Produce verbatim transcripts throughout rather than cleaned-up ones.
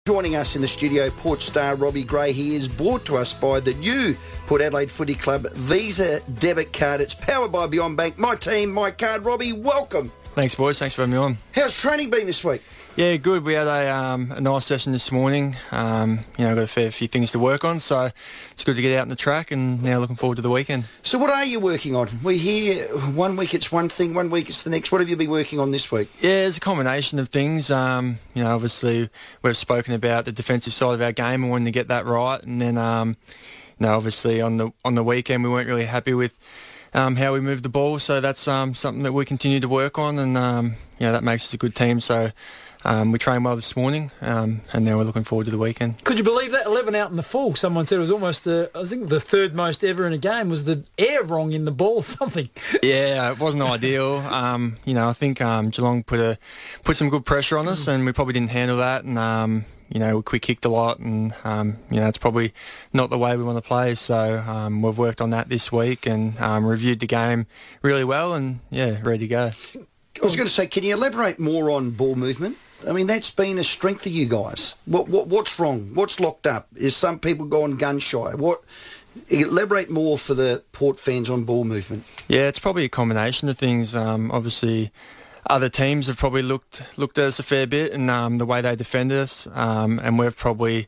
Joining us in the studio, Port star Robbie Gray. He is brought to us by the new Port Adelaide Footy Club Visa debit card. It's powered by Beyond Bank. My team, my card. Robbie, welcome. Thanks, boys. Thanks for having me on. How's training been this week? Yeah, good. We had a, um, a nice session this morning. Um, you know, got a fair few things to work on, so it's good to get out on the track, and now looking forward to the weekend. So what are you working on? We hear one week it's one thing, one week it's the next. What have you been working on this week? Yeah, it's a combination of things. Um, you know, obviously we've spoken about the defensive side of our game and wanting to get that right, and then, um, you know, obviously on the on the weekend we weren't really happy with Um, how we move the ball, so that's um, something that we continue to work on, and um, you know, that makes us a good team. So um, we trained well this morning, um, and now we're looking forward to the weekend. Could you believe that? eleven out in the full. Someone said it was almost, uh, I think the third most ever in a game. Was the air wrong in the ball or something? Yeah, it wasn't ideal. Um, you know, I think um, Geelong put a put some good pressure on us, and we probably didn't handle that, and um, you know, we kicked a lot, and um, you know, it's probably not the way we want to play. So um, we've worked on that this week and um, reviewed the game really well, and yeah, ready to go. I was going to say, can you elaborate more on ball movement? I mean, that's been a strength of you guys. What, what what's wrong? What's locked up? Is some people gone gun shy? What? Elaborate more for the Port fans on ball movement. Yeah, it's probably a combination of things. Um, obviously, other teams have probably looked looked at us a fair bit, and um, the way they defend us, um, and we've probably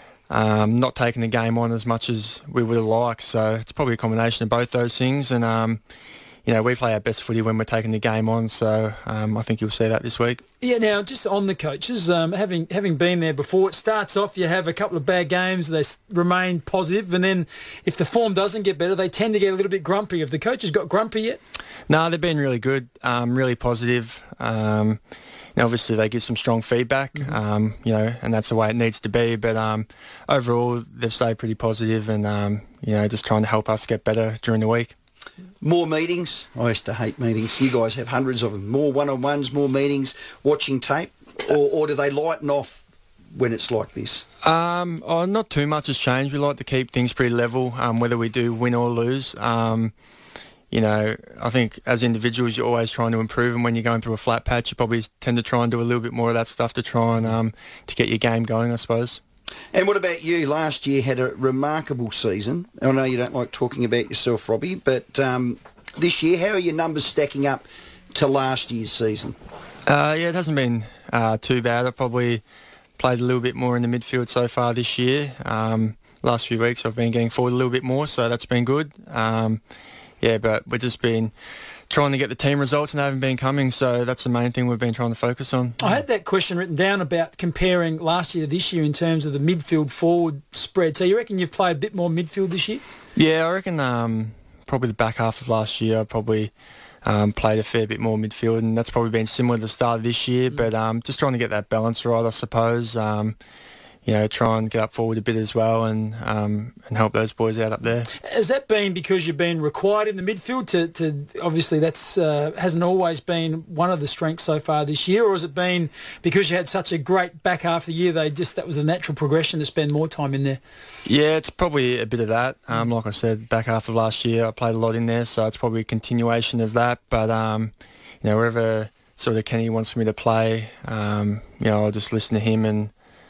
um, not taken the game on as much as we would have liked. So it's probably a combination of both those things, and um, you know, we play our best footy when we're taking the game on. So um, I think you'll see that this week. Yeah. Now, just on the coaches, um, having having been there before, it starts off you have a couple of bad games, they s- remain positive, and then if the form doesn't get better, they tend to get a little bit grumpy. Have the coaches got grumpy yet? No, they've been really good, um, really positive. Um, you know, obviously, they give some strong feedback, mm-hmm. um, you know, and that's the way it needs to be. But um, overall, they've stayed pretty positive and, um, you know, just trying to help us get better during the week. More meetings. I used to hate meetings. You guys have hundreds of them. More one-on-ones, more meetings, watching tape, or, or do they lighten off when it's like this? Um, oh, not too much has changed. We like to keep things pretty level, um, whether we do win or lose. Um, you know, I think as individuals, you're always trying to improve, and when you're going through a flat patch, you probably tend to try and do a little bit more of that stuff to try and um, to get your game going, I suppose. And what about you? Last year had a remarkable season. I know you don't like talking about yourself, Robbie, but um, this year, how are your numbers stacking up to last year's season? Uh, yeah, it hasn't been uh, too bad. I've probably played a little bit more in the midfield so far this year. Um, last few weeks I've been getting forward a little bit more, so that's been good. Um, yeah, but we've just been trying to get the team results, and they haven't been coming, so that's the main thing we've been trying to focus on. I had that question written down about comparing last year to this year in terms of the midfield forward spread. So you reckon you've played a bit more midfield this year? Yeah, I reckon um, probably the back half of last year I probably um, played a fair bit more midfield, and that's probably been similar to the start of this year, mm. but um, just trying to get that balance right, I suppose. Um, you know, try and get up forward a bit as well, and um, and help those boys out up there. Has that been because you've been required in the midfield to, to obviously that's uh, hasn't always been one of the strengths so far this year, or has it been because you had such a great back half of the year, they just that was a natural progression to spend more time in there? Yeah, it's probably a bit of that. Um, like I said, back half of last year I played a lot in there, so it's probably a continuation of that. But um, you know, wherever sort of Kenny wants me to play, um, you know, I'll just listen to him and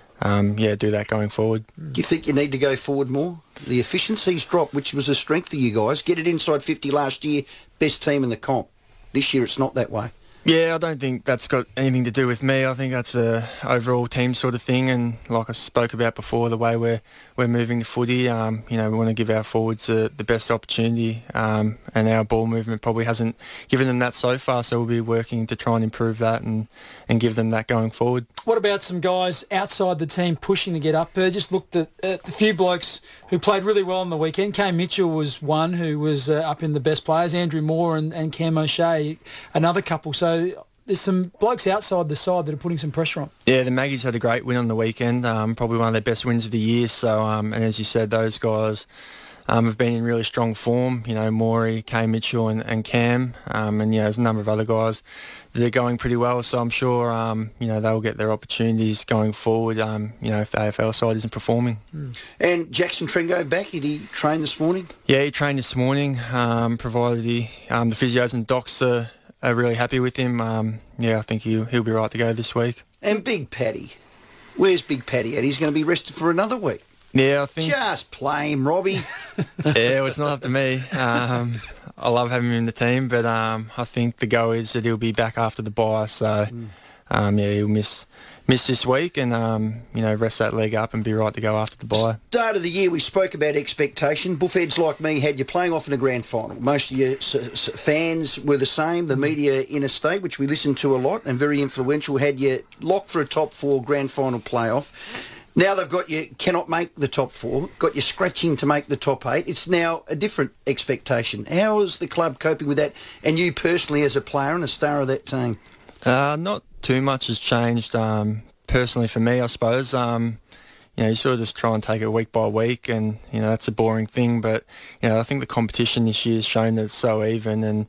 Um, yeah, do that going forward. Do you think you need to go forward more? The efficiency's dropped, which was a strength of you guys. Get it inside fifty last year, best team in the comp. This year it's not that way. Yeah, I don't think that's got anything to do with me. I think that's a overall team sort of thing, and like I spoke about before, the way we're we're moving the footy, um, you know, we want to give our forwards uh, the best opportunity, um, and our ball movement probably hasn't given them that so far, so we'll be working to try and improve that and, and give them that going forward. What about some guys outside the team pushing to get up there? Just looked at, at the few blokes who played really well on the weekend. Kane Mitchell was one who was uh, up in the best players. Andrew Moore and, and Cam O'Shea, another couple. So there's some blokes outside the side that are putting some pressure on. Yeah, the Maggies had a great win on the weekend, um, probably one of their best wins of the year. So, um, and as you said, those guys um, have been in really strong form. You know, Maury, Kane Mitchell and, and Cam, um, and, you know, there's a number of other guys that are going pretty well. So I'm sure, um, you know, they'll get their opportunities going forward, um, you know, if the A F L side isn't performing. Mm. And Jackson Tringo back, did he train this morning? Yeah, he trained this morning, um, provided he, um, the physios and docs are, are really happy with him. Um, yeah, I think he'll, he'll be right to go this week. And Big Paddy. Where's Big Paddy at? He's going to be rested for another week. Yeah, I think... Just play him, Robbie. Yeah, well, it's not up to me. Um, I love having him in the team, but um, I think the go is that he'll be back after the bye. So, mm. um, yeah, he'll miss miss this week and, um, you know, rest that leg up and be right to go after the bye. Start of the year, we spoke about expectation. Buffheads like me had you playing off in a grand final. Most of your s- s- fans were the same. The media interstate, which we listened to a lot and very influential, had you locked for a top four grand final playoff. Now they've got you cannot make the top four, got you scratching to make the top eight. It's now a different expectation. How is the club coping with that, and you personally as a player and a star of that team? Uh, not too much has changed um, personally for me, I suppose. Um, you know, you sort of just try and take it week by week, and, you know, that's a boring thing. But, you know, I think the competition this year has shown that it's so even, and,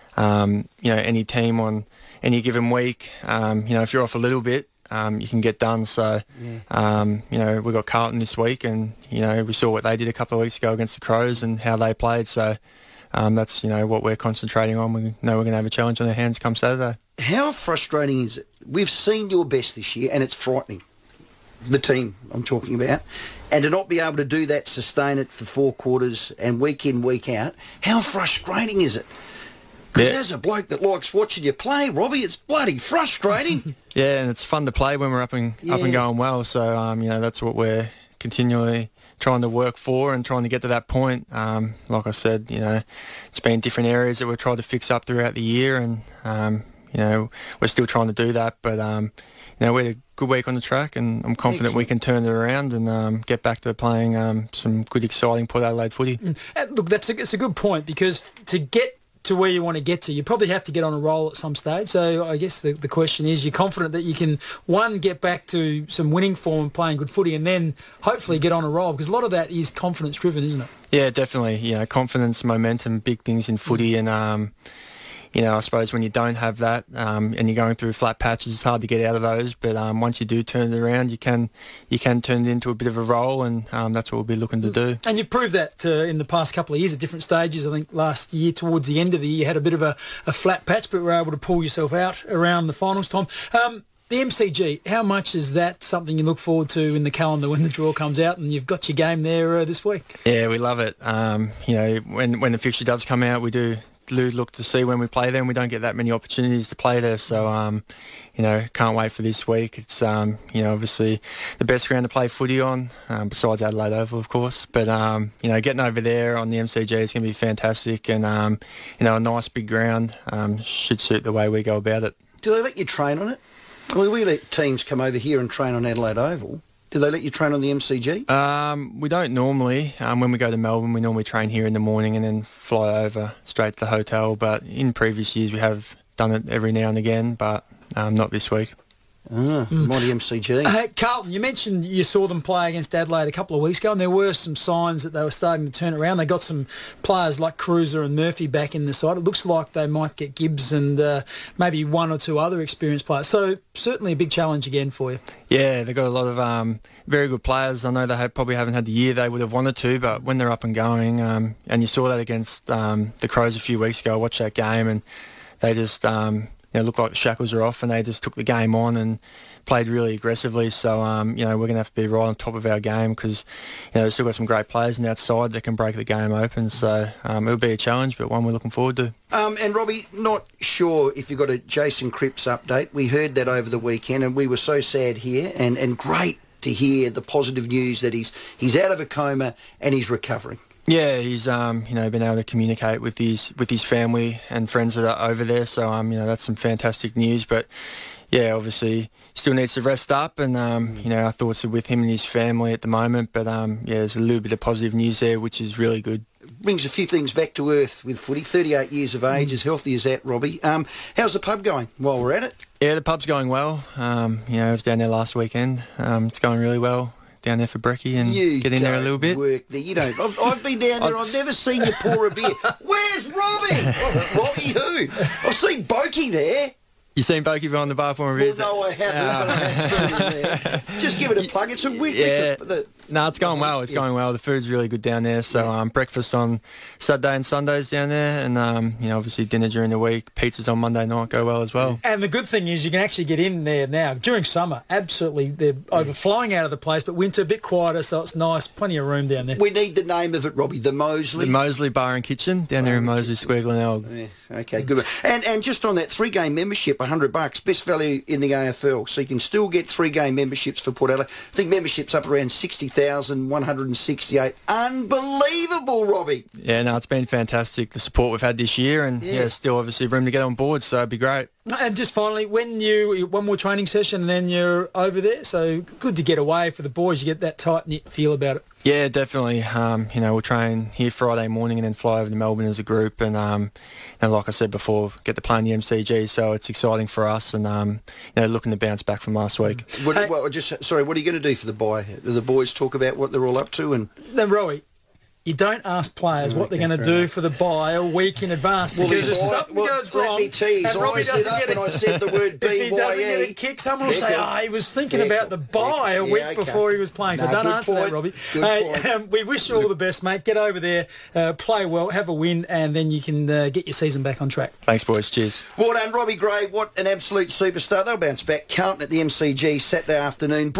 um, you know, any team on any given week, um, you know, if you're off a little bit, Um, you can get done. So, yeah. um, you know, we got Carlton this week, and, you know, we saw what they did a couple of weeks ago against the Crows and how they played. So um, that's, you know, what we're concentrating on. We know we're going to have a challenge on our hands come Saturday. How frustrating is it? We've seen your best this year, and it's frightening. The team I'm talking about. And to not be able to do that, sustain it for four quarters and week in, week out, how frustrating is it? Because yeah. as a bloke that likes watching you play, Robbie, it's bloody frustrating. Yeah, and it's fun to play when we're up and yeah. up and going well. So, um, you know, that's what we're continually trying to work for and trying to get to that point. Um, like I said, you know, it's been different areas that we've tried to fix up throughout the year, and, um, you know, we're still trying to do that. But, um, you know, we had a good week on the track, and I'm confident Excellent. we can turn it around and um, get back to playing um, some good, exciting Port Adelaide footy. Mm. And look, that's a, it's a good point, because to get to where you want to get to, you probably have to get on a roll at some stage. So I guess the, the question is, you're confident that you can, one, get back to some winning form and playing good footy, and then hopefully get on a roll, because a lot of that is confidence driven, isn't it? Yeah, definitely. You know, confidence, momentum, big things in footy, mm. and um, you know, I suppose when you don't have that um, and you're going through flat patches, it's hard to get out of those. But um, once you do turn it around, you can you can turn it into a bit of a roll, and um, that's what we'll be looking to do. And you proved that uh, in the past couple of years at different stages. I think last year, towards the end of the year, you had a bit of a, a flat patch, but were able to pull yourself out around the finals time. Um, the M C G, how much is that something you look forward to in the calendar when the draw comes out and you've got your game there uh, this week? Yeah, we love it. Um, you know, when when the fixture does come out, we do look to see when we play them. We don't get that many opportunities to play there, so um, you know, can't wait for this week. It's um, you know, obviously the best ground to play footy on, um, besides Adelaide Oval, of course. But um, you know, getting over there on the M C G is going to be fantastic, and um, you know, a nice big ground um, should suit the way we go about it. Do they let you train on it? I mean, we let teams come over here and train on Adelaide Oval. Do they let you train on the M C G? Um, we don't normally. Um, when we go to Melbourne, we normally train here in the morning and then fly over straight to the hotel. But in previous years, we have done it every now and again, but um, not this week. Ah, mm. mighty M C G. Uh, Carlton, you mentioned you saw them play against Adelaide a couple of weeks ago, and there were some signs that they were starting to turn it around. They got some players like Cruiser and Murphy back in the side. It looks like they might get Gibbs and uh, maybe one or two other experienced players. So certainly a big challenge again for you. Yeah, they've got a lot of um, very good players. I know they have, probably haven't had the year they would have wanted to, but when they're up and going, um, and you saw that against um, the Crows a few weeks ago, I watched that game, and they just um, you know, looked like the shackles were off, and they just took the game on and played really aggressively. So, um, you know, we're going to have to be right on top of our game, because, you know, they've still got some great players on the outside that can break the game open. So um, it'll be a challenge, but one we're looking forward to. Um, and, Robbie, not sure if you got a Jason Cripps update. We heard that over the weekend, and we were so sad here, and, and great to hear the positive news that he's he's out of a coma and he's recovering. Yeah, he's um, you know, been able to communicate with his with his family and friends that are over there. So um, you know, that's some fantastic news. But yeah, obviously still needs to rest up, and um, you know, our thoughts are with him and his family at the moment. But um, yeah, there's a little bit of positive news there, which is really good. Brings a few things back to earth with footy. thirty-eight years of age, mm. as healthy as that, Robbie. Um, how's the pub going while we're at it? Yeah, the pub's going well. Um, you know, I was down there last weekend. Um, it's going really well down there for brekkie and you get in there a little bit. Work there. You don't. I've, I've been down there. I've never seen you pour a beer. Where's Robbie? Robbie who? I've seen Boki there. You seen Boki behind the bar for a beer? Well, no, I haven't. Uh, but I have seen him there. Just give it a plug. It's a week. Yeah. The, No, it's going well. It's yeah. going well. The food's really good down there. So yeah. um, breakfast on Saturday and Sundays down there, and um, you know, obviously dinner during the week. Pizzas on Monday night go well as well. And the good thing is you can actually get in there now during summer. Absolutely, they're overflowing out of the place, but winter a bit quieter, so it's nice. Plenty of room down there. We need the name of it, Robbie. The Mosley. The Mosley Bar and Kitchen down there in Mosley Square, Glenelg. Yeah. Okay, good. And and just on that three game membership, a hundred bucks, best value in the A F L. So you can still get three game memberships for Port Adelaide. I think membership's up around sixty thousand one hundred and sixty-eight. Unbelievable, Robbie. Yeah, no, it's been fantastic, the support we've had this year, and yeah, yeah still obviously room to get on board, so it'd be great. And just finally, when you, one more training session and then you're over there, so good to get away for the boys, you get that tight-knit feel about it. Yeah, definitely. Um, you know, we'll train here Friday morning and then fly over to Melbourne as a group, and um, and like I said before, get to play in the M C G, so it's exciting for us, and um, you know, looking to bounce back from last week. What, hey, well, just sorry, what are you going to do for the bye? Do the boys talk about what they're all up to? And then, Rowie, you don't ask players what they're going to do for the bye a week in advance, because well, if something well, goes wrong, me tease, and Robbie doesn't get when a, I said the word B Y E, if he doesn't get a kick, someone will say, "Ah, oh, he was thinking Pickle. about the bye a week yeah, okay. before he was playing." So no, don't answer point. that, Robbie. Good hey, point. Um, we wish you all the best, mate. Get over there, uh, play well, have a win, and then you can uh, get your season back on track. Thanks, boys. Cheers. Well done, Robbie Gray. What an absolute superstar. They'll bounce back. Carlton at the M C G Saturday afternoon.